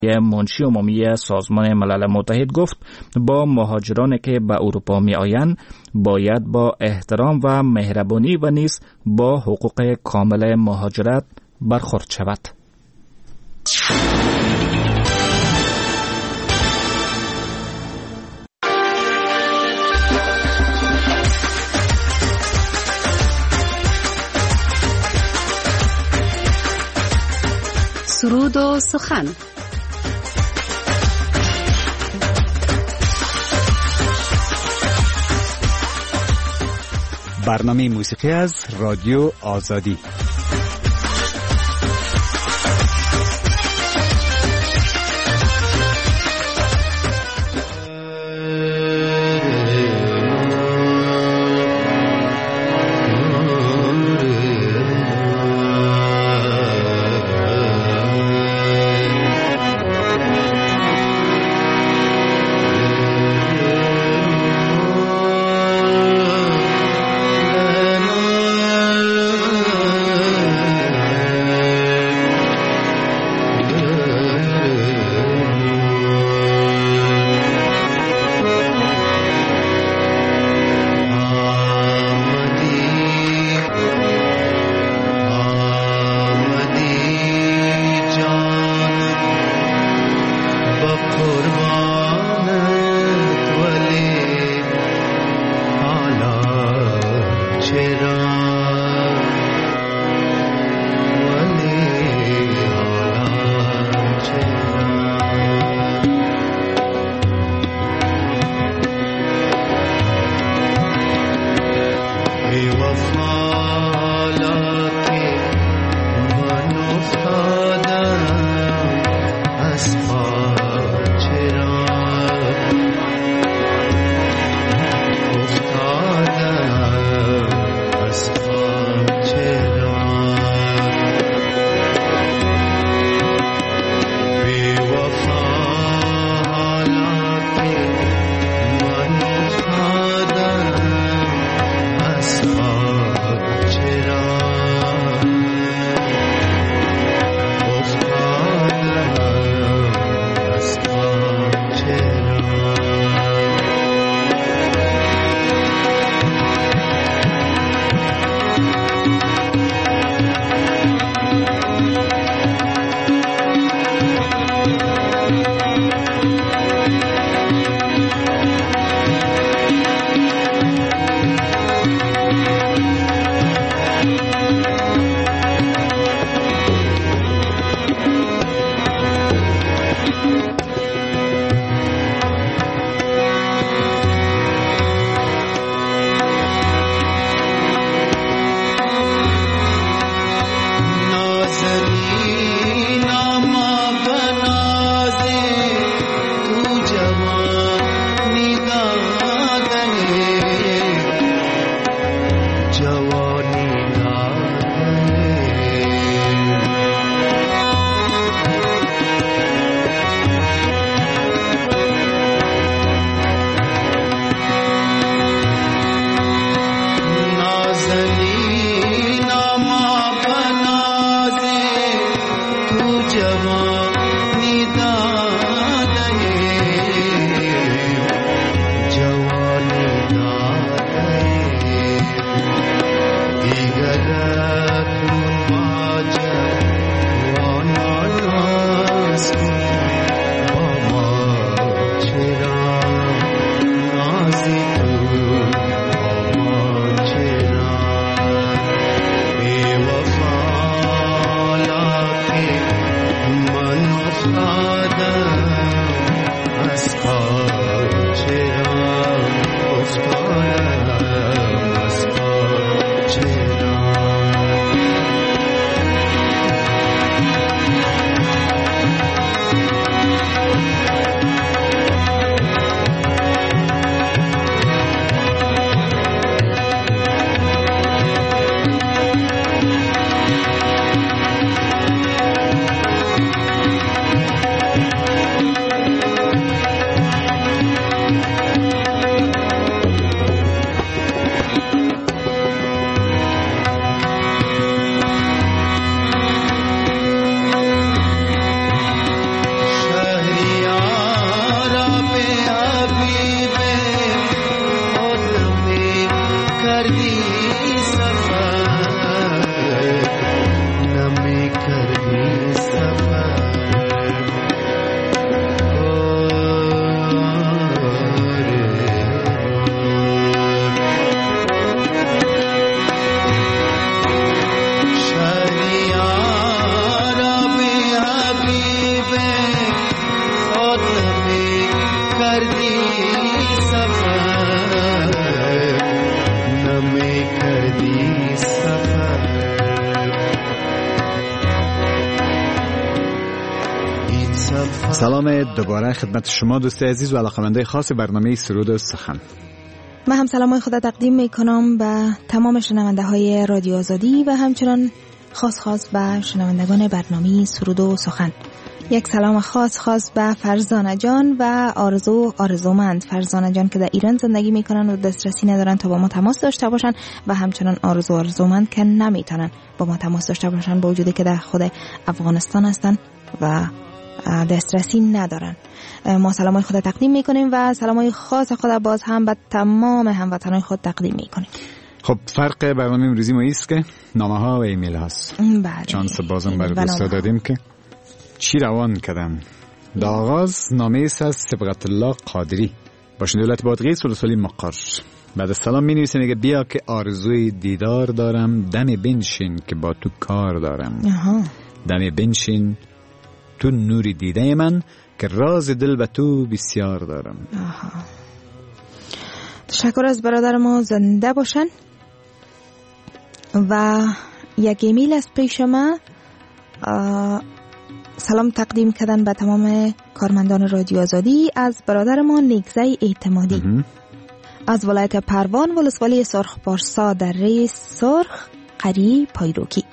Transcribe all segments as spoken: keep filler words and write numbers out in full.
منشی عمومی سازمان ملل متحد گفت با مهاجرانی که به اروپا می آیند باید با احترام و مهربانی و نیز با حقوق کامل مهاجرت برخورد شود. سرود و سخن. برنامه موسیقی از رادیو آزادی. سلام دوباره خدمت شما دوست عزیز و علاقه‌مندای خاص برنامه سرود و سخن. من هم سلامای خدا تقدیم میکنم به تمام شنونده های رادیو آزادی و همچنان خاص خاص به شنوندگان برنامه سرود و سخن. یک سلام خاص خاص به فرزانه جان و آرزو آرزومند. فرزانه جان که در ایران زندگی میکنن و دسترسی ندارن تا با ما تماس داشته باشن و همچنان آرزو آرزومند که نمیتونن با ما تماس داشته باشن با وجودی که در خود افغانستان هستن و دسترسی ندارن. ما سلامای خود تقدیم میکنیم و سلامای خاص خود باز هم به تمام هموطنان خود تقدیم میکنیم. خب فرق برنامه امروزی ما ایست که نامه ها و ایمیل هاست. بله. چانس بازم بر دوستا دادیم که چی روان کردم. در آغاز نامه ایست از سبقت الله قادری باشن دولت بادغیس سلسلی مقر. بعد از سلام می نویسه میگه بیا که آرزوی دیدار دارم، دم بنشین که با تو کار دارم. آها. دم بنشین تو نوری دیده من که راز دل به تو بسیار دارم. آها. تشکر از برادر ما، زنده باشن. و یک ایمیل از پیش ما سلام تقدیم کردن به تمام کارمندان رادیو آزادی از برادر ما نیگزه اعتمادی از ولایت پروان ولسوالی سرخ پارسا در ری سرخ قری پایروکی.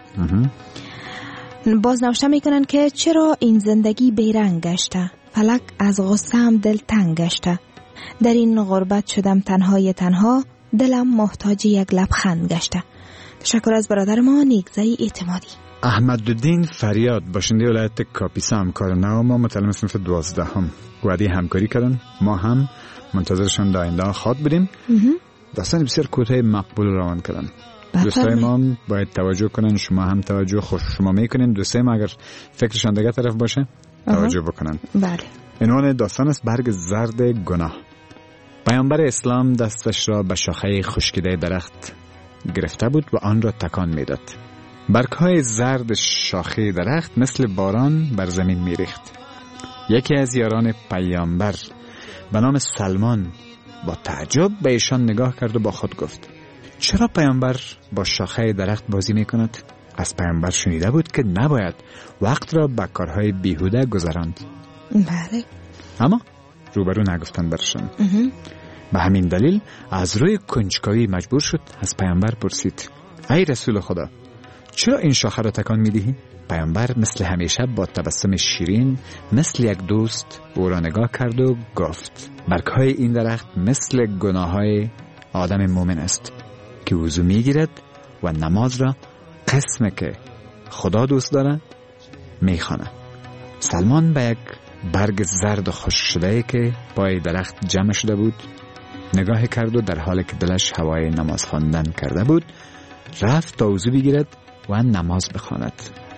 باز نوشته میکنن که چرا این زندگی بیرنگ گشته، فلک از غصه هم دل تنگ گشته، در این غربت شدم تنهای تنها، دلم محتاج یک لبخند گشته. تشکر از برادر ما نیگزه اعتمادی. احمدالدین فریاد باشنده ولایت کاپیسا همکار نو ما متعلم صنف دوازده هم وعده همکاری کردن. ما هم منتظرشان در آینده خواد بودیم. داستان بسیار کوتاه مقبول روان کردن. دوستای ما باید توجه کنن، شما هم توجه خوش شما میکنین. دوستای ما اگر فکرشان دیگه طرف باشه توجه بکنن. بله. عنوان داستان است برگ زرد گناه. پیامبر اسلام دستش را به شاخه خشکیده درخت گرفته بود و آن را تکان میداد. برگ‌های زرد شاخه درخت مثل باران بر زمین میریخت. یکی از یاران پیامبر به نام سلمان با تعجب به ایشان نگاه کرد و با خود گفت چرا پیامبر با شاخه درخت بازی میکند؟ از پیامبر شنیده بود که نباید وقت را به کارهای بیهوده گذراند. بله. اما روبرو نگفتن برشان. به همین دلیل از روی کنجکاوی مجبور شد از پیامبر پرسید ای رسول خدا چرا این شاخه را تکان میدهی؟ پیامبر مثل همیشه با تبسم شیرین مثل یک دوست او را نگاه کرد و گفت برگ‌های این درخت مثل گناه‌های آدم مومن است که وضو میگیرد و نماز را قسم که خدا دوست دارد میخواند. سلمان به یک برگ زرد و خشک شده که پای درخت جمع شده بود نگاه کرد و در حالی که دلش هوای نماز خواندن کرده بود رفت تا وضو بگیرد و نماز بخواند.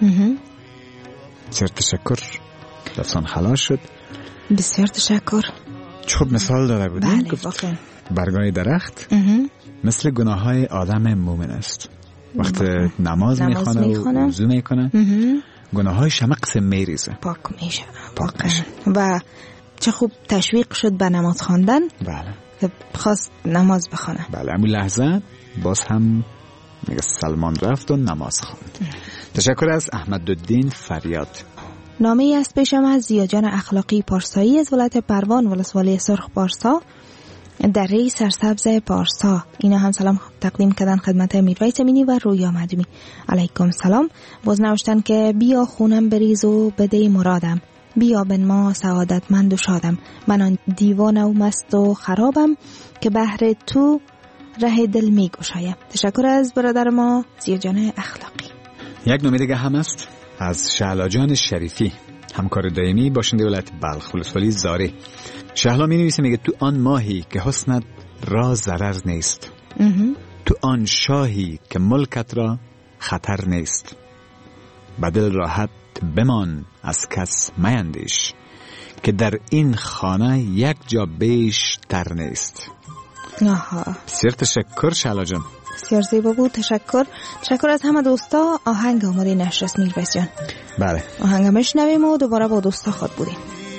بسیار تشکر. داستان خلاص شد. بسیار تشکر. چوب مثال داده بودیم. بله واقعا. برگای درخت مثل گناه های آدم مومن است. وقت نماز میخوانه و وضو میکنه گناه هایش همه قسم میریزه، پاک میشه. پاک میشه. و چه خوب تشویق شد به نماز خواندن. بله. که خواست نماز بخونه. بله. همون لحظه باز هم میگه سلمان رفت و نماز خواند. تشکر از احمدالدین فریاد. نامه ای از پیشم از زیاجان اخلاقی پارسایی از ولایت پروان ولسوالی سرخ پارسا در ری سرسبز پارسا. اینا هم سلام تقدیم کردن خدمت میرویس امینی و رویا مدومی. علیکم سلام. باز نوشتن که بیا خونم بریز و بده مرادم، بیا بن ما سعادتمند و شادم، من آن دیوانه و مست و خرابم که بهر تو ره دل می گشایم. تشکر از برادر ما زیاجان اخلاقی. یک نامه دیگه هم است از شهلا جان شریفی همکار دائمی باشنده ولایت بلخ ولسوالی زاره. شهلا می نویسه میگه تو آن ماهی که حسنت را ضرر نیست، تو آن شاهی که ملکت را خطر نیست، بدل راحت بمان از کس میندیش که در این خانه یک جا بیش تر نیست. آها. بسیار تشکر شهلا جان. بسیار زیبا بود. تشکر. تشکر از همه دوستا. آهنگ آماده نشر است میرویس جان. بله. آهنگ مشنویم و دوباره با دوستا خود بودیم.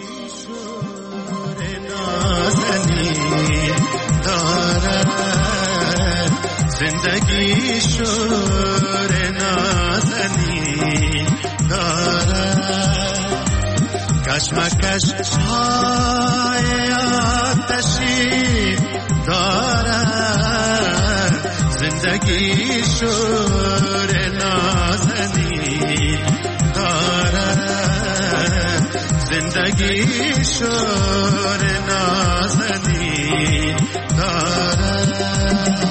زندگی شور نازنی دارد، کشمکش های آتشی دارد زندگی شور نازنی دارد زندگی شور نازنی دارد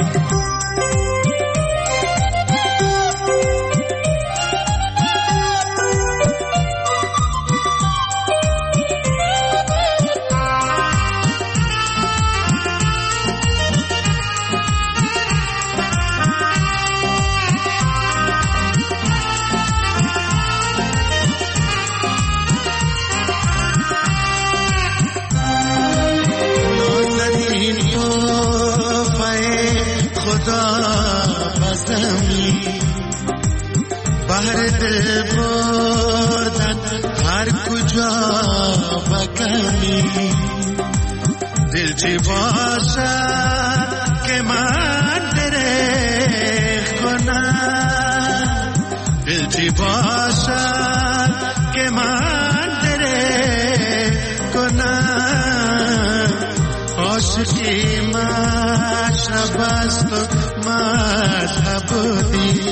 بهر دل بردن هر کجا بکنی دل چی باشد که من درخ کنم دل چی باشد که من درخ کنم عاشقی مشرب است و مذهبی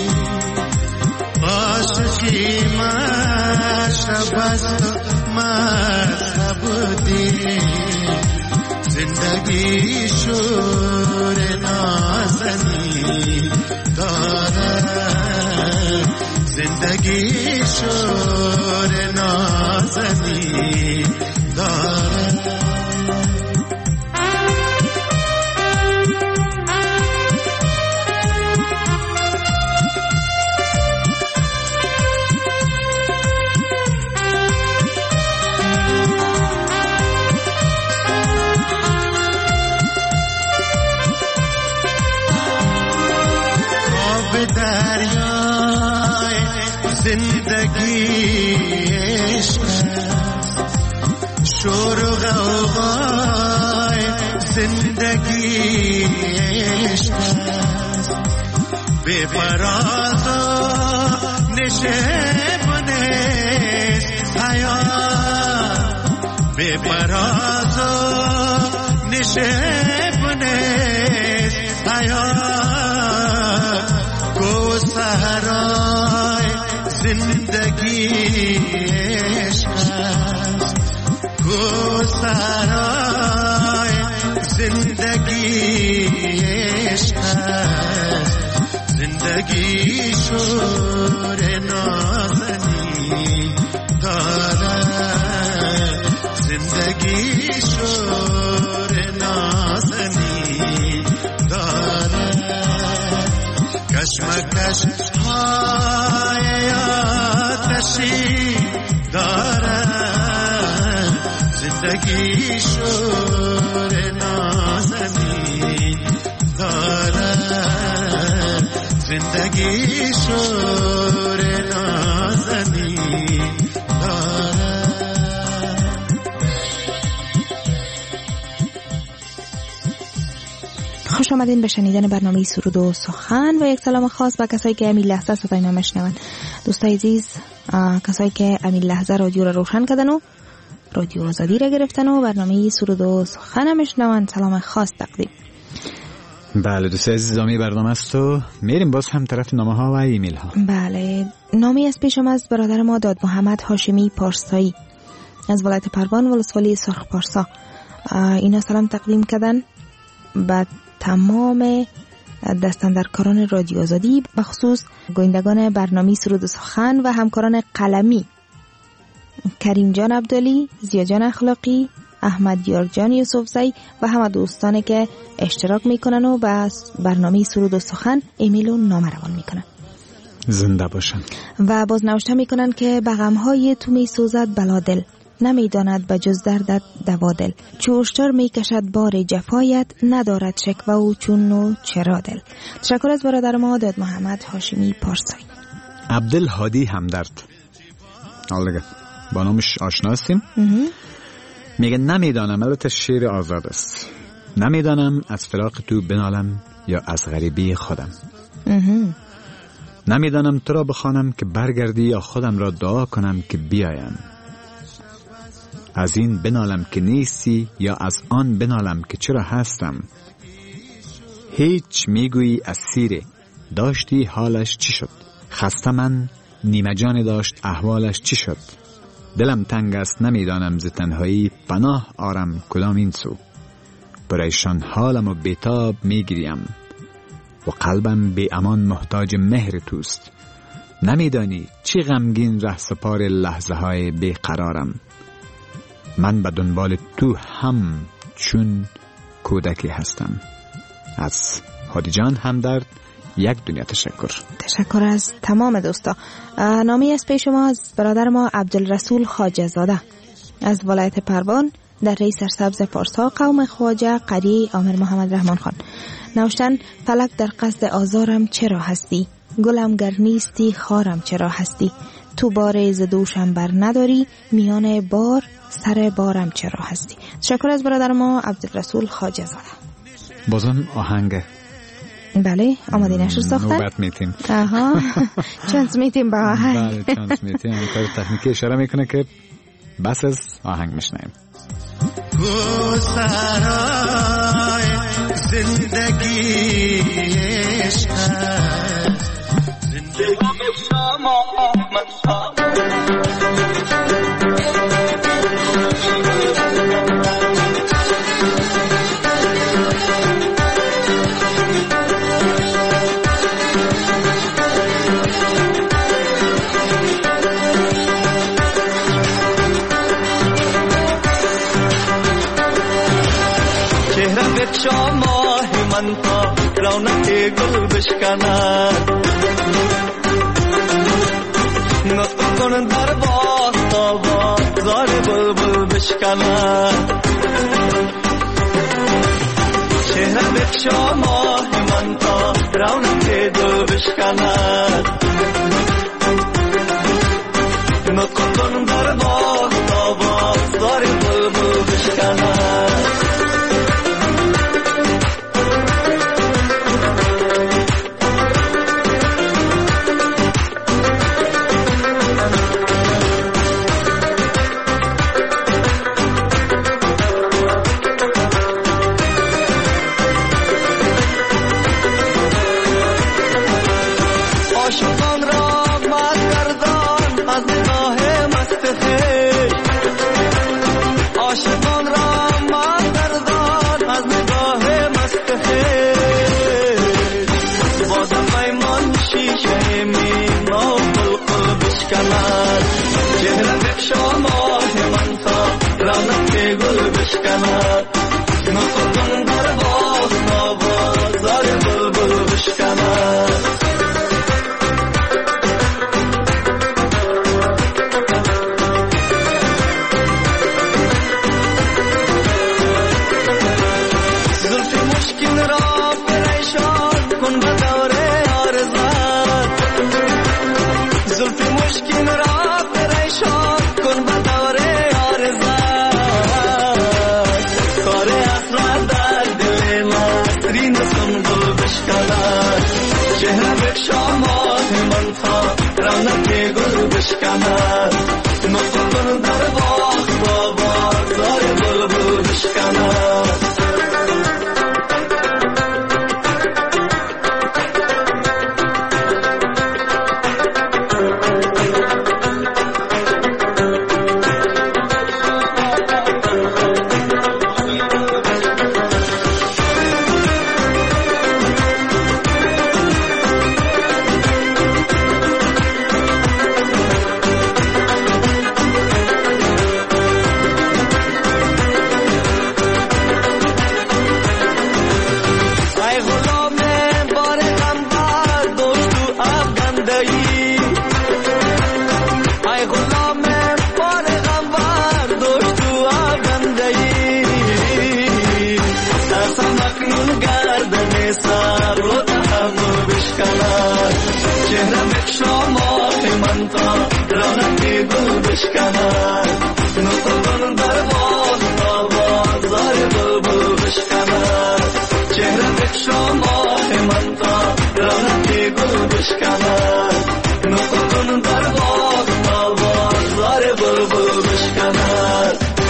عاشقی مشرب است و مذهبی زندگی شور نازنی دارد زندگی شور نازنی دارد دریای زندگی عشق شور و غوغای زندگی عشق به فراز و نشیمن حیات به فراز و نشیمن حیات گوهرای زندگی عشق است گوهرای زندگی عشق است زندگی شور نازنی دارد زندگی شور نازنی دارد کشمکش های آتشی دارد زندگی شور نازنی دارد زندگی شور نازنی دارد. خوش آمدین به شنیدن برنامه سرود و سخن و یک سلام خاص به کسایی که همین لحظه صدای ما میشنون. دوستای عزیز، کسایی که همین لحظه رادیو رو روشن کردن و رادیو آزادی را گرفتن و برنامه سرود و سخن میشنون، سلام خاص تقدیم. بله دوستای عزیز، ادامه برنامه است و میریم باز هم طرف نامه ها و ایمیل ها. بله، نامی از پیشم از برادر ما داد محمد هاشمی پارسایی از ولایت پروان ولسوالی سرخ پارسا. اینا سلام تقدیم کردن به تمام دستاندرکاران رادیو آزادی، به خصوص گویندگان برنامه سرود و سخن و همکاران قلمی کریم جان عبدالی، زیا جان اخلاقی، احمد یارجان یوسفزئی و همه دوستانی که اشتراک میکنن و به برنامه سرود و سخن ایمیل و نامه روان میکنن. زنده باشن. و باز نوشته میکنن که به غمهای تو میسوزد بلادل، نمیداند به جز دردت دوا دل، چوشتر میکشد بار جفایت، ندارد شکوه و چون و چرا دل. تشکر از برادر ما داد محمد هاشمی پارسایی. عبدالهادی همدرد، حالا با نامش آشنا هستیم. میگه نمیدانم، البته شعر آزاد است، نمیدانم از فراق تو بنالم یا از غریبی خودم. نمیدانم تو را بخوانم که برگردی یا خودم را دعا کنم که بیایم. از این بنالم که نیستی یا از آن بنالم که چرا هستم. هیچ میگویی اسیره، داشتی حالش چی شد؟ خسته من نیمه جان داشت احوالش چی شد؟ دلم تنگ است نمیدانم ز تنهایی، پناه آرم کدام این سو. پریشان حالم و بیتاب میگیریم و قلبم بی امان محتاج مهر توست. نمیدانی چی غمگین ره سپار لحظه های بیقرارم. من به دنبال تو هم چون کودکی هستم. از هادی جان همدرد، یک دنیا تشکر. تشکر از تمام دوستا. نامی از پیش ما از برادر ما عبدالرسول خواجه زاده از ولایت پروان در ری سرسبز پارسا، قوم خواجه، قریه آمر محمد رحمان خان. نوشتن فلک در قصد آزارم چرا هستی؟ گلم گر نیستی خارم چرا هستی؟ تو بار ز دوشم بر نداری، میان بار سر بارم چرا هستی؟ تشکر از برادر ما عبدالرسول خواجه زاده. بازم آهنگ. بله، آماده نشد ساختن؟ نوبت میتیم. آها، چانس میتیم با آهنگ. بله، چانس میتیم. کار تکنیکی اشاره میکنه که بس از آهنگ میشنیم. گسترای زندگی عشق زندگی شما من شما همانتا رونق گل بشکند نطق کن در باغ تا بازار بلبل بشکند چهره به شما همانتا رونق گل بشکند نطق کن در باغ تا بازار بلبل بشکند نطق کن در باغ تا بازار بلبل بشکند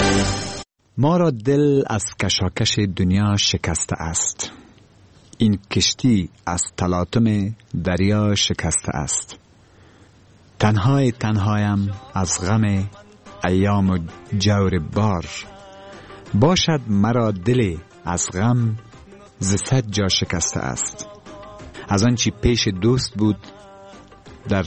ما را دل از کشاکش دنیا شکسته است. این کشتی از تلاطم دریا شکسته است. تنهای تنهایم از غم ایام و جور بار. باشد مرا دل از غم ز صد جا شکسته است. از آنچه پیش دوست بود در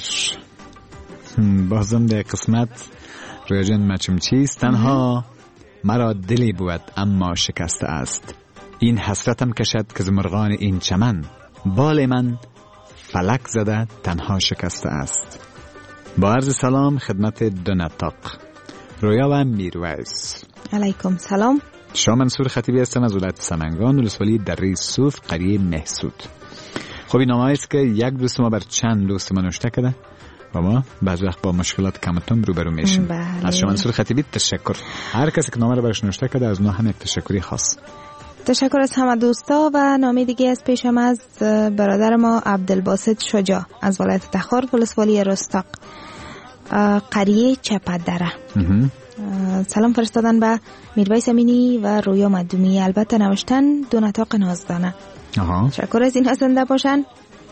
بازم در قسمت رویجن مچم چیست. تنها مرا دلی بود اما شکسته است. این حسرتم کشد که زمرغان این چمن بال من فلک زده تنها شکسته است. با عرض سلام خدمت دو نطاق رویا و میرویس. علیکم سلام. شما منصور خطیبی هستم از ولایت سمنگان، ولسوالی دره صوف، قریه مهسود. خب این نامه است که یک دوست ما بر چند دوست ما نوشته کرده و ما بعض وقت با مشکلات کمتون روبرو میشیم. بله. از شما منصور خطیبی تشکر. هر کسی که نامه رو برش نوشته کرده از اونها هم یک تشکری خاص. تشکر از همه دوستا. و نامه دیگه از پیشم از برادر ما عبدالباسط شجاع از ولایت تخار، ولسوالی رستاق، قریه چپدره. سلام فرستادن به میرویس امینی و رویا مدومی. البته نوشتن دو نطاق نازدانه. آها. تشکر از این زنده باشن.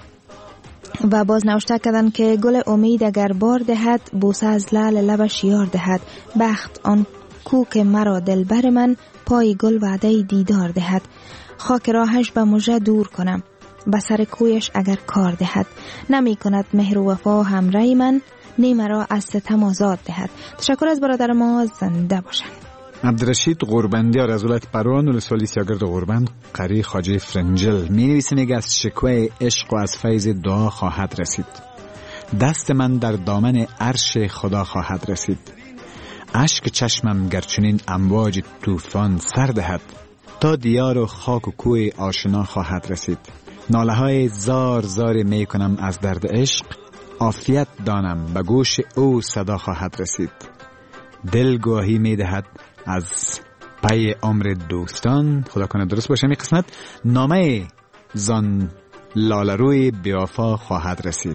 و باز نوشته کردن که گل امید اگر بار دهد، بوسه از لعل لبش یار دهد. بخت آن کو که مرا دلبر من، پای گل وعده دیدار دهد. خاک راهش به مژه دور کنم، به سر کویش اگر کار دهد. نمی کند مهر و وفا همراه من، نی مرا از ستم آزاد دهد. تشکر از برادر ما، زنده باشن. عبدالرشید غوربندیار از ولایت پروان، ولسوالی سیاگرد غوربند، قریه خواجه فرنجل می نویسه میگه از شکوه عشق و از فیض دعا خواهد رسید. دست من در دامن عرش خدا خواهد رسید. اشک چشمم گرچنین امواج طوفان سر دهد، تا دیار و خاک و کوه آشنا خواهد رسید. ناله های زار زار می کنم از درد عشق، عافیت دانم به گوش او صدا خواهد رسید. دل گواهی می دهد از پی عمر دوستان. خدا کنه درست باشه می قسمت. نامه زان لالروی بیافا خواهد رسید.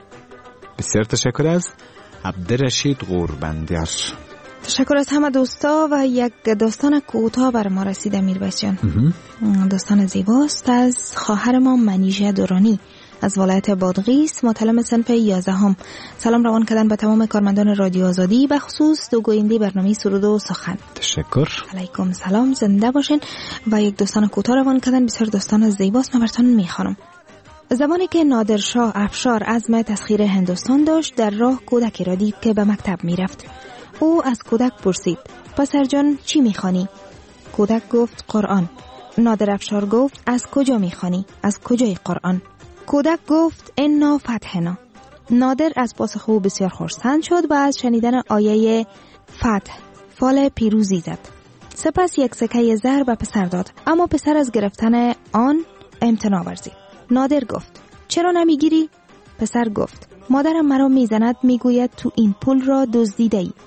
بسیار تشکر از عبدالرشید غوربندیار. تشکر از همه دوستا. و یک داستان کوتاه بر ما رسیده میرویس جان. داستان زیباست از خواهر ما منیژه دورانی از ولایت بادغیس، متعلم صنف یازدهم. سلام روان کردن به تمام کارمندان رادیو آزادی، به خصوص دو گوینده برنامه سرود و سخن. تشکر. علیکم سلام، زنده باشین. و یک داستان کوتاه روان کردن بسیار داستان زیباست، من براتون میخوانم. زمانی که نادرشاه افشار عزم تسخیر هندوستان داشت، در راه کودکی را دید که به مکتب میرفت. او از کودک پرسید: پسر جان چی میخوانی؟ کودک گفت قرآن. نادر افشار گفت: از کجا میخوانی؟ از کجای قرآن؟ کودک گفت: انا فتحنا. نادر از پاسخ او بسیار خرسند شد و از شنیدن آیه فتح فال پیروزی زد. سپس یک سکه زر به پسر داد، اما پسر از گرفتن آن امتناع ورزید. نادر گفت: چرا نمیگیری؟ پسر گفت: مادرم مرا میزند، میگوید تو این پول را دزدیده ای.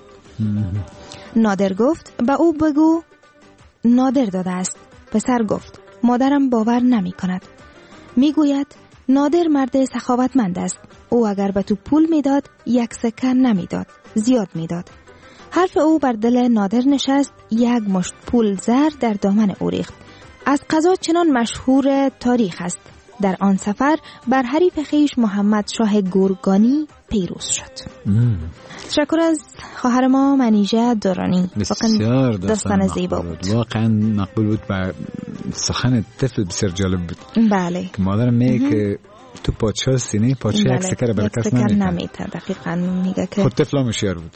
نادر گفت: به او بگو نادر داده است. پسر گفت: مادرم باور نمی کند، میگوید نادر مرد سخاوتمند است. او اگر به تو پول میداد یک سکه نمیداد، زیاد میداد. حرف او بر دل نادر نشست. یک مشت پول زر در دامن او ریخت. از قضا چنان مشهور تاریخ است. در آن سفر بر حریف خویش محمد شاه گورگانی پیروز شد. تشکر از خواهر ما منیژه دورانی. بسیار داستان زیبا بود. واقعا مقبول بود و سخن طفل بسیار جالب بود. بله. که مادرم میگه که تو پادشاه سینه پادشاه بله. یک سکر برای کس نمیده. نمیده. دقیقاً میگه که خود طفل هم هوشیار بود.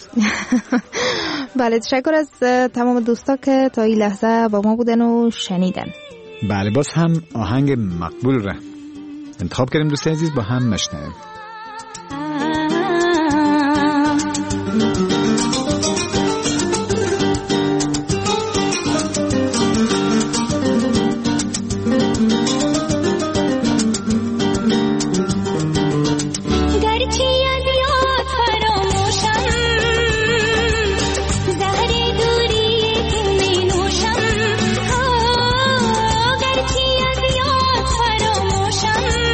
بله. تشکر از تمام دوستا که تا این لحظه با ما بودن و شنیدن. بله، باز هم آهنگ مقبول را انتخاب کردیم دوست عزیز، با هم مشنویم.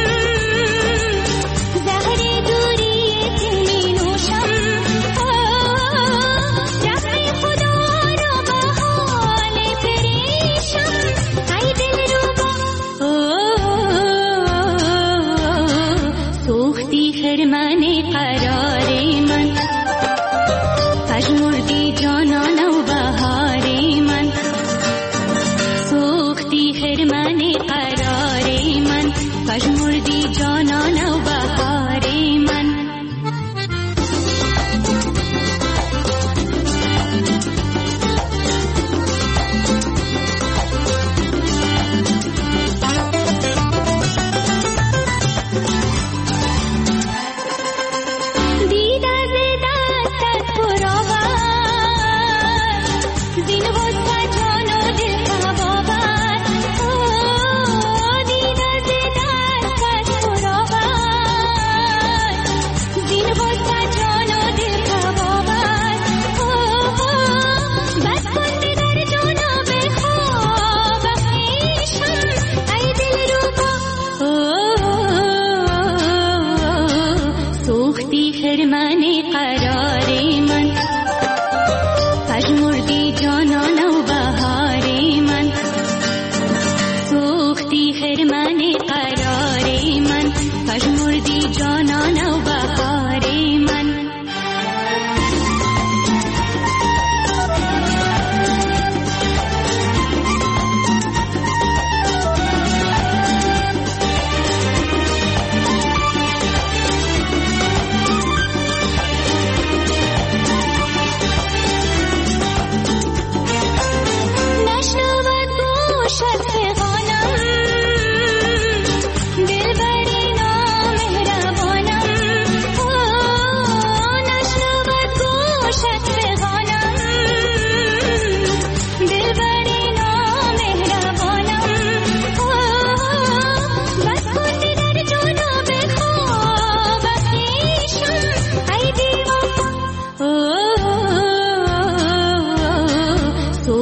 زهر دوری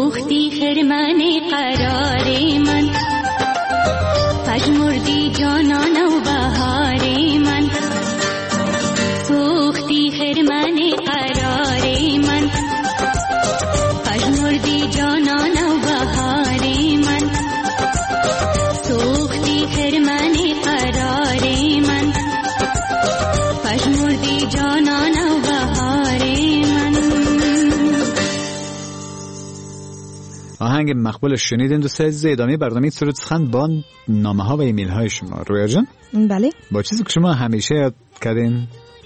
سوختی خرمن قرار من، پژمردی جانان و بهار من. سوختی خرمن قرار من، پژمردی جانان و بهار من. سوختی خرمن قرار من، پژمردی جانان و بهار من. آهنگ مقبول شنیدین دوست عزیز. ادامه برنامه سرود سخن با نامه ها و ایمیل های شما. رویا جان، بله، با چیزی که شما همیشه یاد کردین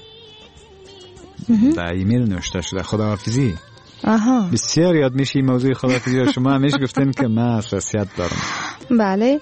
در ایمیل نوشته شده خداحافظی. آها، بسیار یاد میشه این موضوع خداحافظی و شما همیشه گفتین که من حساسیت دارم. بله.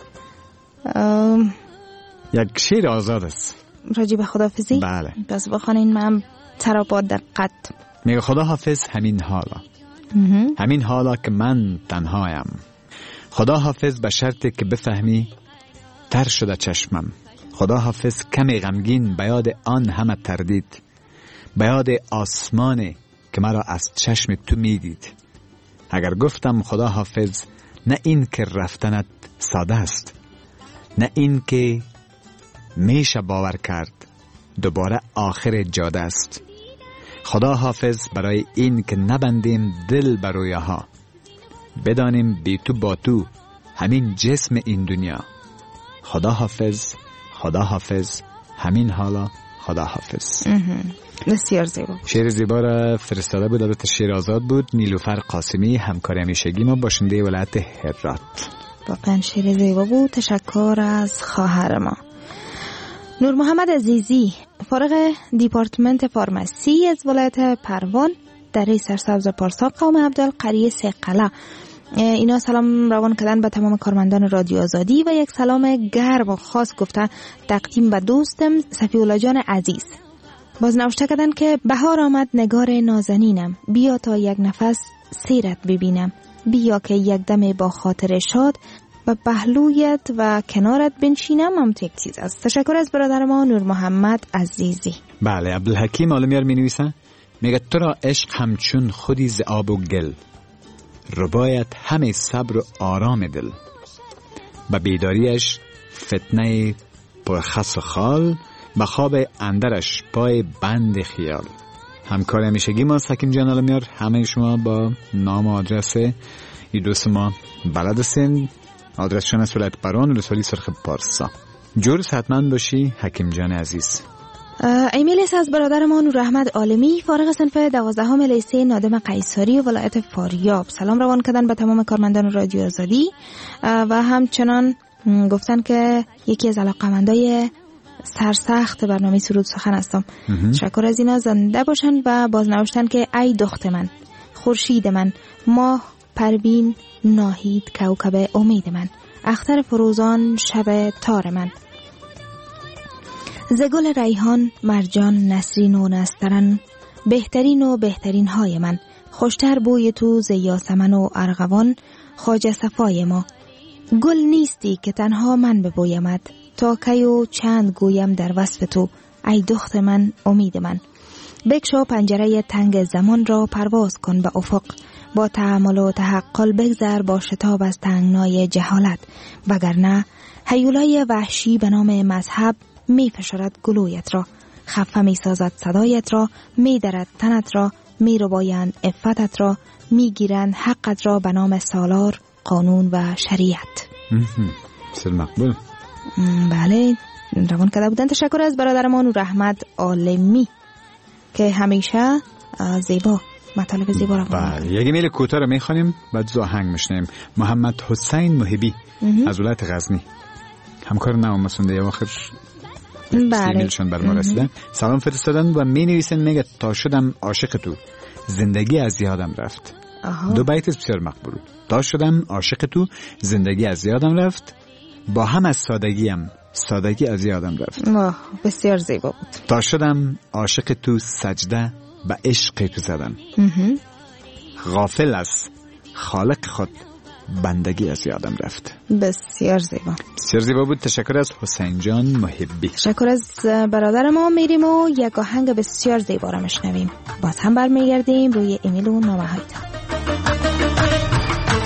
ام... یک شعر آزاد است راجع به خداحافظی. بله، پس بخونین من ترا با دقت. میگه خداحافظ همین حالا، همین حالا که من تنهایم. خداحافظ به شرطی که بفهمی تر شده چشمم. خداحافظ کمی غمگین به یاد آن همه تردید، به یاد آسمانی که مرا از چشم تو میدید. اگر گفتم خداحافظ، نه این که رفتنت ساده است، نه این که میشه باور کرد دوباره آخر جاده است. خداحافظ برای این که نبندیم دل بر رویاها، بدانیم بی تو با تو همین جسم این دنیا. خداحافظ، خداحافظ، همین حالا خداحافظ. بسیار زیبا. شعر زیبا را فرستاده بود، البته شعر آزاد بود. نیلوفر قاسمی، همکار همیشگی ما، باشنده ولایت هرات. واقعا شعر زیبا بود. تشکر از خواهر ما نور محمد عزیزی، فارغ دیپارتمنت فارمسی از ولایت پروان، دره سرسبز پارسا، قوم عبدال، قریه سقلا. اینا سلام روان کردن به تمام کارمندان رادیو آزادی و یک سلام گرم و خاص گفتن تقدیم به دوستم صفی‌الله جان عزیز. باز نوشته کردن که بهار آمد نگار نازنینم، بیا تا یک نفس سیرت ببینم، بیا که یک دم با خاطر شاد و پهلویت و کنارت بنشینم. هم تو یک چیز است. تشکر از برادر ما نور محمد عزیزی. بله، عبدالحکیم عالمیار می نویسه، میگه تو را عشق همچون خودی ز آب و گل، ربایت همه صبر و آرام دل، به بیداریش فتنه پرخس و خال، به خواب اندرش پای بند خیال. همکار همیشگی ما حکیم جان عالمیار. همه شما با نام و آدرس این دوست ما بلد هستین. آدرسشان از ولایت پروان، ولسوالی سرخ پارسا. جورس حتما باشی حکیم جان عزیز. ایمیل است از برادر ما نور احمد عالمی، فارغ صنف دوازدهم لیسه نادم قیصری ولایت فاریاب. سلام روان کردن به تمام کارمندان رادیو آزادی و همچنان گفتن که یکی از علاقه‌مندای سرسخت برنامه سرود سخن هستم. تشکر از اینا، زنده باشن. و باز نوشتن که ای دخت من، خورشید من، ماه پروین ناهید کوكب امید من، اختر فروزان شب تار من. ز گل ریحان مرجان نسرین و نسترن، بهترین و بهترین های من، خوشتر بوی تو ز یاسمن و ارغوان، خواجه صفای ما. گل نیستی که تنها من ببویمت، تا کی و چند گویم در وصف تو، ای دخت من امید من. بگشا پنجره تنگ زمان را، پرواز کن به افق، با تأمل و تحقل بگذر با شتاب از تنگنای جهالت، وگرنه هیولای وحشی به نام مذهب می فشارد گلویت را، خفه می سازد صدایت را، می درد تنت را، می ربایند عفتت را، می گیرند حقت را به نام سالار، قانون و شریعت. سر مقبول. بله، روان کرده بودن. تشکر از برادر ما نور احمد عالمی که همیشه زیبا مطالب زیبا رو بله. یک ایمیل کوتاه رو میخوانیم بعد زاهنگ میشنیم. محمد حسین محبی از ولایت غزنی، همکار نام مسونده یا آخر ایمیلشون بر ما رسیدن. سلام فرستادن و می نویسن، میگه تا شدم عاشق تو، زندگی از یادم رفت. آها. دو بیت بسیار مقبول. تا شدم عاشق تو، زندگی از یادم رفت، با هم از سادگیم، سادگی از یادم رفت. واه، بسیار زیبا بود. تا شدم عاشق تو، سجده به عشق تو زدم، غافل از خالق خود، بندگی از یادم رفت. بسیار زیبا، بسیار زیبا بود. تشکر از حسین جان محبی. تشکر از برادر ما. میریم و یک آهنگ بسیار زیبا را میشنویم. باز هم برمیگردیم روی ایمیل و نامه هایتان.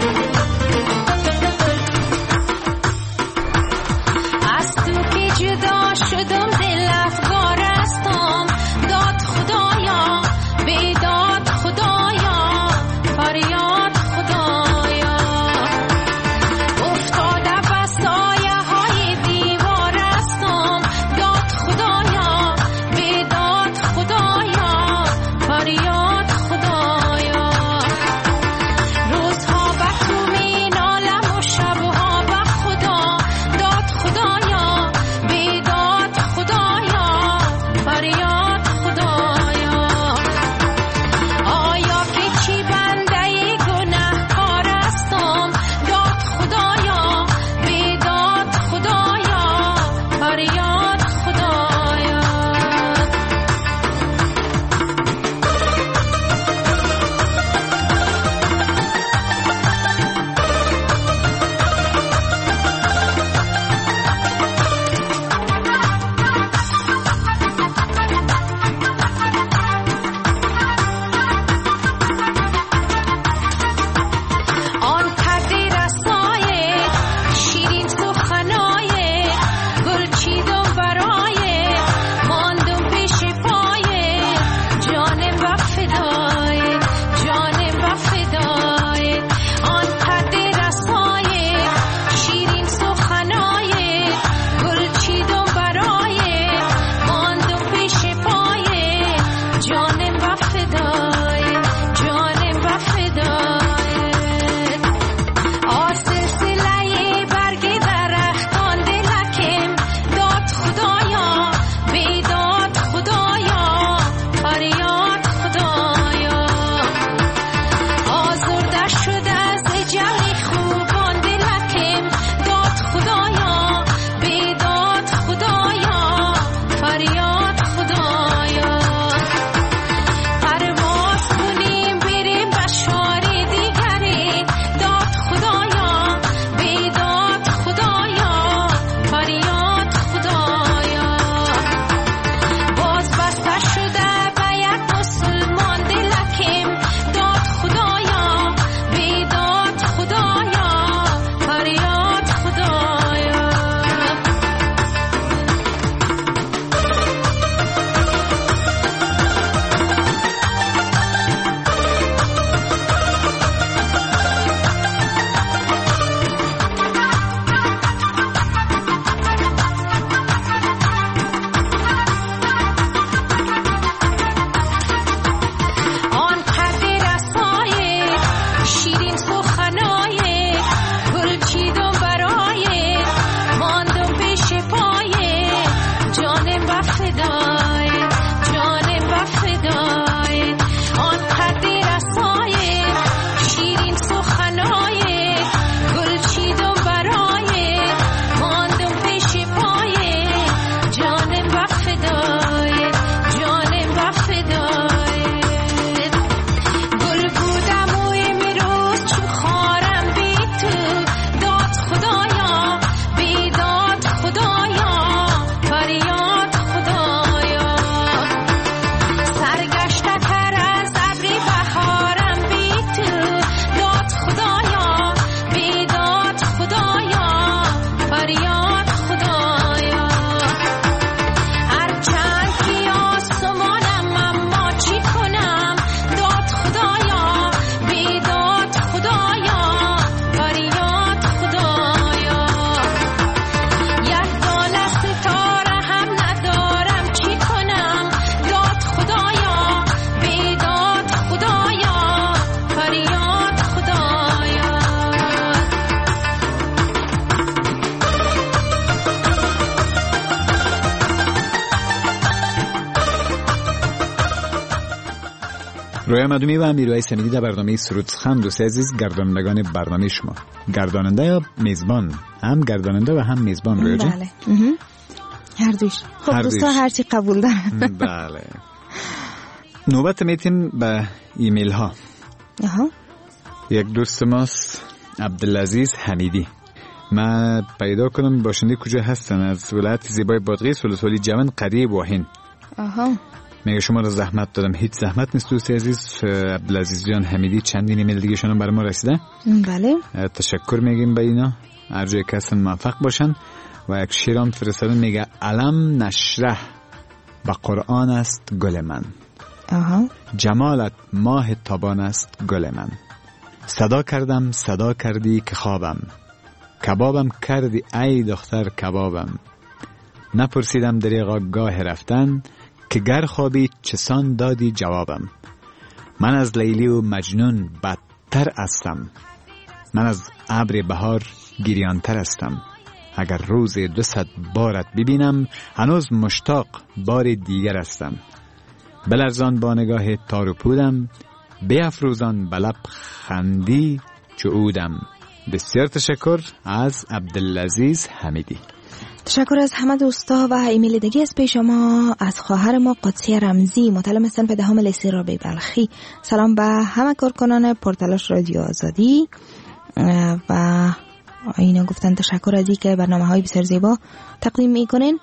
رویا مدومی و امیرعلی سمیدی در برنامه سرود سخن. دوست عزیز، گردانندگان برنامه شما، گرداننده یا میزبان؟ هم گرداننده و هم میزبان رویا جان؟ بله هر دوش. خب دوستا هرچی قبول دارن. بله. نوبت میتیم به ایمیل ها. آها. یک دوست ماست عبدالعزیز حمیدی. من پیدا کنم باشنده کجا هستن، از ولایت زیبای بادغیس ولسوالی جوان قریه واهین. آها. میگه شما را زحمت دادم. هیچ زحمت نیست دوست عزیز. عبدالعزیز جان حمیدی چندین ایمیل دیگه شون برای ما رسیده. بله. تشکر میگیم به اینا، هر جای که هستن موفق باشن. و یک شیرام فرستادن میگه علم نشرح با قرآن است گل من. آها. جمالت ماه تابان است گل من. صدا کردم صدا کردی که خوابم، کبابم کردی ای دختر کبابم. نپرسیدم دریغا گاه رفتن، که گر خوابی چسان دادی جوابم. من از لیلی و مجنون بدتر هستم، من از ابر بهار گریانتر هستم. اگر روز دو صد بارت ببینم، هنوز مشتاق بار دیگر هستم. بلرزان با نگاه تار و پودم، بیافروزان بلب خندی چعودم. بسیار تشکر از عبدالعزیز حمیدی. تشکر از همه دوستا و ایمیل دیگه از پیش ما. از خواهر ما قدسی رمزی، مطلع مستن پده هم لیسی رابی بلخی. سلام به همه کارکنان پورتالش رادیو آزادی و اینا گفتن تشکر از این که برنامه های بسیار زیبا تقدیم میکنین.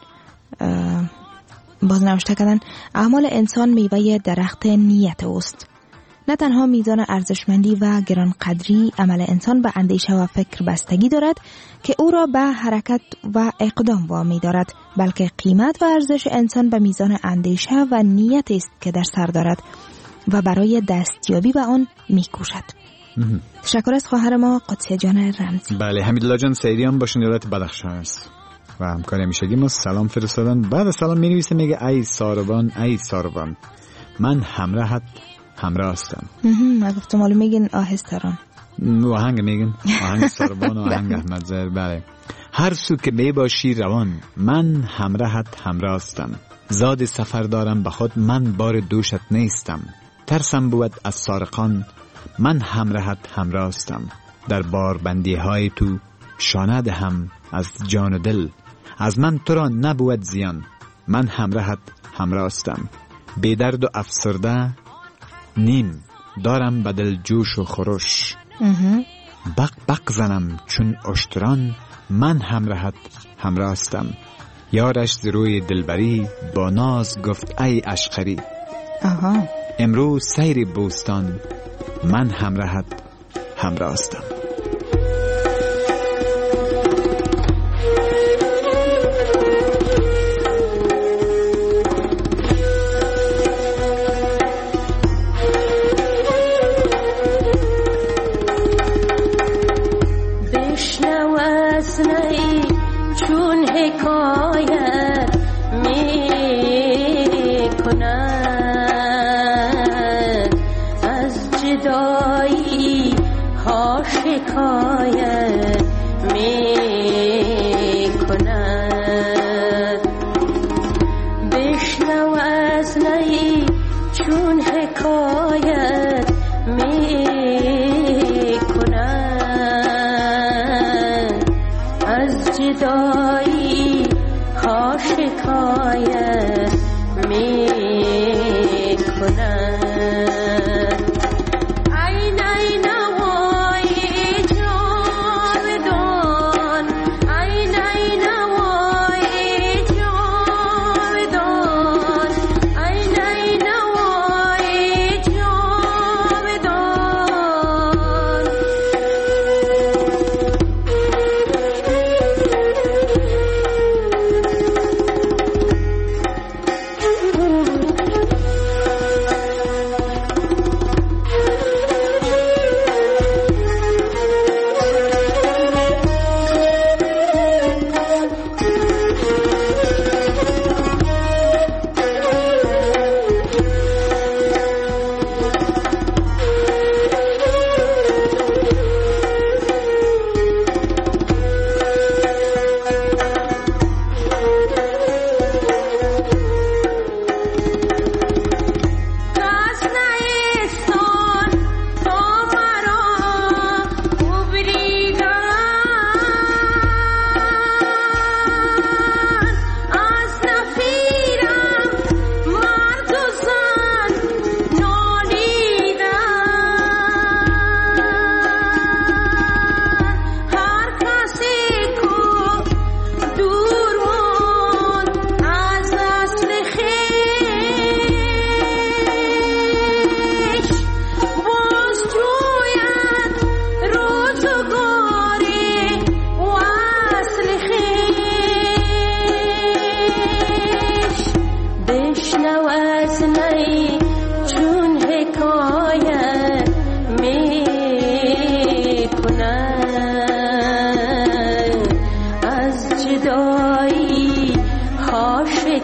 باز نوشته کردن اعمال انسان میوه درخت نیت اوست. نه تنها میزان ارزشمندی و گرانقدری عمل انسان به اندیشه و فکر بستگی دارد که او را به حرکت و اقدام وامی دارد، بلکه قیمت و ارزش انسان به میزان اندیشه و نیت است که در سر دارد و برای دستیابی به آن میکوشد. تشکر از خواهر ما قدسی جان رمزی. بله، حمیدالله جان سیدی هم باشن دولت بدخشان است و همکار همیشگی ما سلام فرستادن. بعد سلام می نویسه میگه ای ساربان ای ساربان، من همراهت همراه هستم. من گفتم حالا میگین آهستران، آهنگ میگن آهنگ ساربان و آهنگ احمد زهر. بله. هر سو که می باشی روان، من همراهت همراه هستم. زاد سفر دارم به خود، من بار دوشت نیستم. ترسم بود از سارقان، من همراهت همراه هستم. در بار بندی های تو شانه هم از جان و دل، از من تو را نبود زیان، من همراهت همراه هستم. بی درد و افسرده نیم، دارم بدل جوش و خروش. بق بق زنم چون اشتران، من همراهت همراه هستم. یارش ز روی دلبری با ناز گفت ای اشقری. آها. امروز سیر بوستان، من همراهت همراه هستم.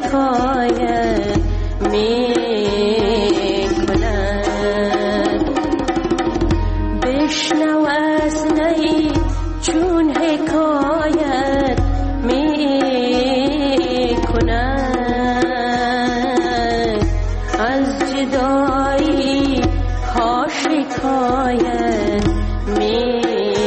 شکایت می کند. بشنو از نی چون حکایت می کند. از جدایی ها شکایت می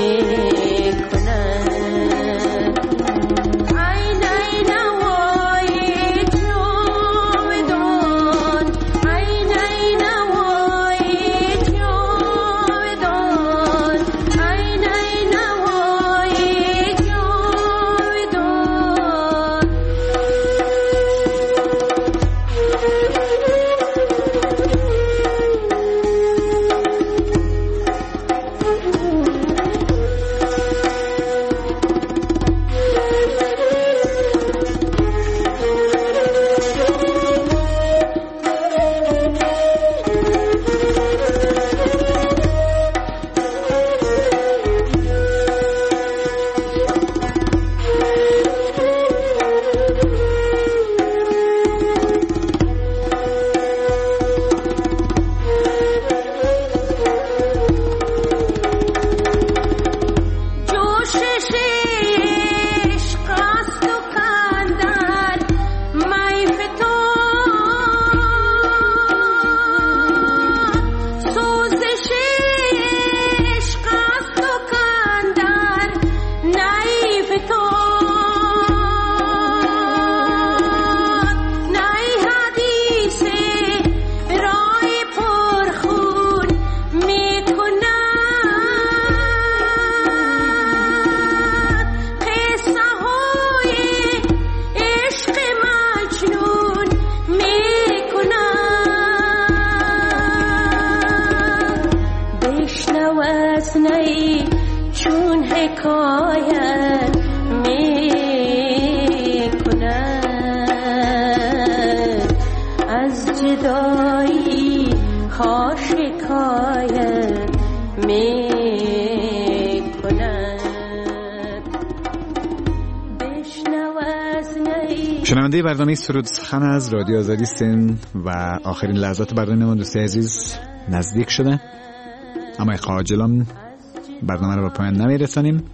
شنونده برنامه سرود سخن از رادیو آزادی هستین و آخرین لحظات برنامه ما دوستی عزیز نزدیک شده، اما خواجلان برنامه رو به پایان نمیرسانیم.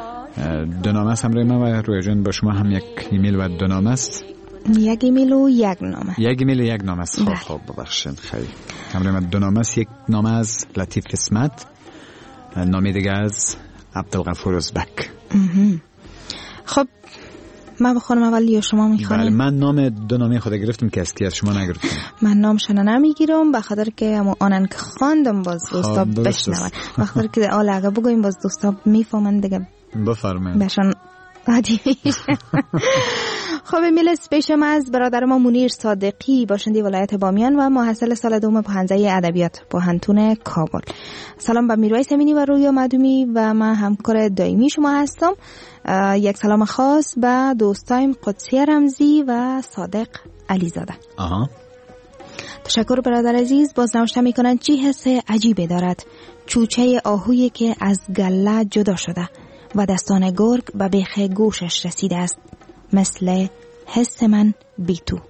دو نامه است همراه ما و رویا جان با شما هم یک ایمیل و دو نامه است. یک ایمیل و یک نامه. یک ایمیل و یک نامه است. خب خب ببخشید خیلی. همراه ما دو نامه است. یک نامه از لطیف قسمت، نامه دیگه از عبدالغفور ازبک. خب من بخونم اول یا شما میخوانید؟ بله، من نام دو نامه خود گرفتم که از کی از شما نگرفتم. من نامشون نمیگیرم به خاطر که همون آنن که خواندم باز دوستا بشنون، به خاطر که آل اگه بگویم باز دوستا میفهمن دیگه بفرمایید بهشون عادی میشه. خب ایمیل اسپیشم از برادر ما منیر صادقی، باشنده ولایت بامیان و محصل سال دوم پوهنځی ادبیات پوهنتون کابل. سلام به میرویس امینی و رویا مدومی و من همکار دائمی شما هستم. یک سلام خاص به دوستایم قدسی رمزی و صادق علیزاده. آها. تشکر برادر عزیز. باز نوشته میکنن چی حس عجیبی دارد چوچه آهویی که از گله جدا شده و دستان گرگ به بیخ گوشش رسیده است، مثل حس من بی تو.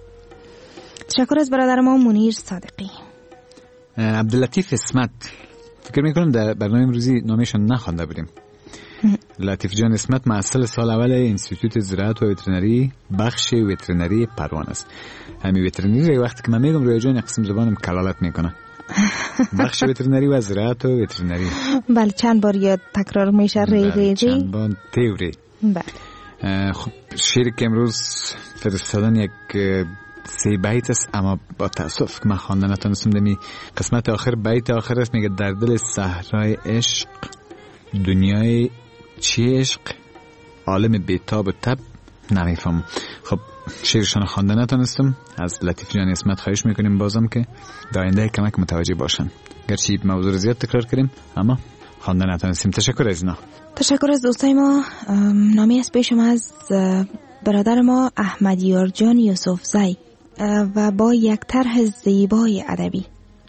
تشکر از برادر ما منیر صادقی. عبداللطیف اسمت، فکر میکنم در برنامه امروزی نامشون نخوانده بودیم. لطیف جان اسمت محصل سال اول انستیتوت زراعت و وترنری بخش وترنری پروان است. همین وترنری وقتی که من میگم روی جان قسم زبانم کلالت میکنه. بخش وترنری و زراعت و وترنری. بله چند بار یاد تکرار میشه ری ری ری. چند بار تئوری. بله. خب شعری که امروز فرستادن یک سی بیت است، اما با تأسف که من خوانده نتونستم. دمی قسمت آخر بیت آخر است، میگه در دل صحرای عشق دنیای چی عشق عالم بیتاب و تب نمیفهم. خب شعرشان خوانده نتونستم. از لطیف جان اسمت خواهش میکنیم بازم که در آینده کمک متوجه باشن، گرچه موضوع زیاد تکرار کردیم اما خوانده نتونستیم. تشکر از اینا. تشکر از دوستای ما. نامی از پیشم از برادر ما احمد یارجان یوسف زی و با یک طرح زیبای ادبی.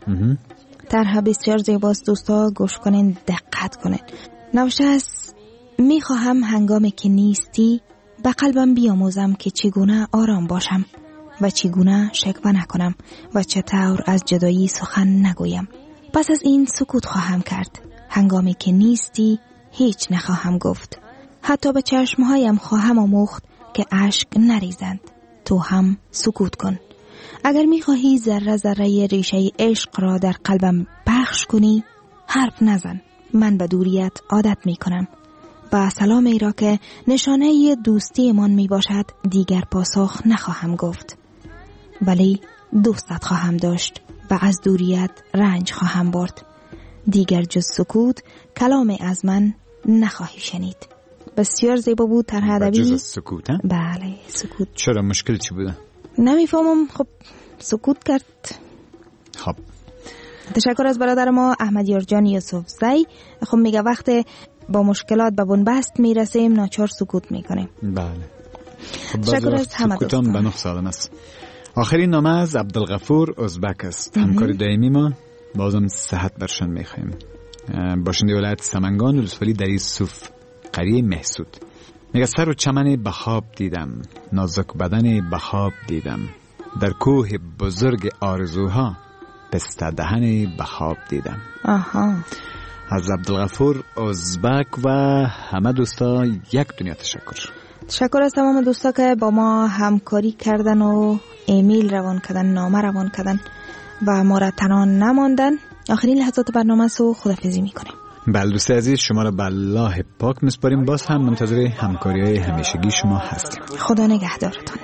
طرح بسیار زیباست، دوستا گوش کنین، دقت کنین. نوشته است میخواهم هنگامی که نیستی به قلبم بیاموزم که چگونه آرام باشم. و چگونه شکوه نکنم و چطور از جدایی سخن نگویم. پس از این سکوت خواهم کرد. هنگامی که نیستی هیچ نخواهم گفت. حتی به چشمهایم خواهم آموخت که اشک نریزند. تو هم سکوت کن. اگر میخواهی ذره ذره ریشه عشق را در قلبم پخش کنی، حرف نزن. من به دوریت عادت میکنم. با سلام ای را که نشانه دوستی من می باشد دیگر پاسخ نخواهم گفت، ولی دوستت خواهم داشت و از دوریت رنج خواهم برد. دیگر جز سکوت کلام از من نخواهی شنید. بسیار زیبا بود طرح ادبی. جز سکوت ها؟ بله سکوت. چرا مشکل چی بوده؟ نمیفهمم. خب سکوت کرد. خب تشکر از برادر ما احمد یارجان یوسف زی. خب میگه وقت با مشکلات به بنبست میرسیم ناچار سکوت میکنیم. بله. خب تشکر از همه دوستان. به نه سالم است. آخرین نامه از عبدالغفور ازبک است. همکار دائمی ما. بازم صحت برشان میخوایم. باشنده ولایت سمنگان ولسوالی دری صوف قریه محسود. میگه سر و چمن بخاب دیدم، نازک بدن بخاب دیدم، در کوه بزرگ آرزوها پسته دهن بخاب دیدم. آها. از عبدالغفور ازبک و همه دوستا یک دنیا تشکر. تشکر از تمام دوستا که با ما همکاری کردن و ایمیل روان کردن، نامه روان کردن و ما را تنها نماندن. آخرین لحظات برنامه سو خدافظی میکنیم. بله دوستی عزیز، شما را به الله پاک میسپاریم. باز هم منتظر همکاری های همیشگی شما هستیم. خدا نگهدارتون.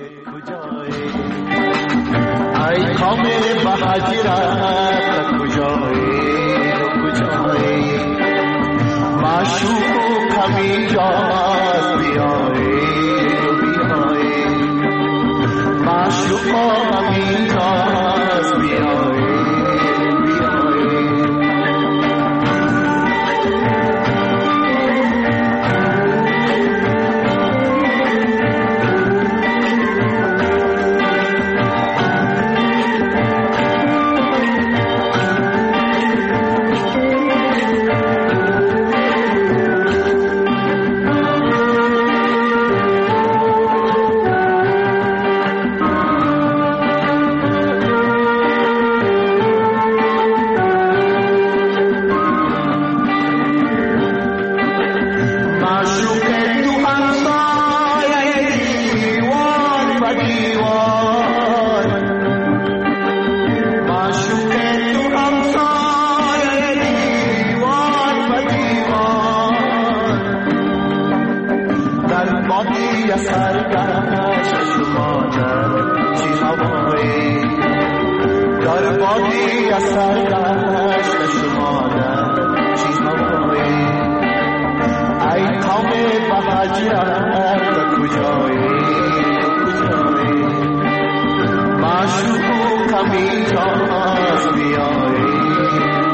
ای کام بهاجرت کجایی کجایی معشوق کمی جاست بیایی بیایی معشوق کمی جاست بیایی معشوق کمی جاست بیایی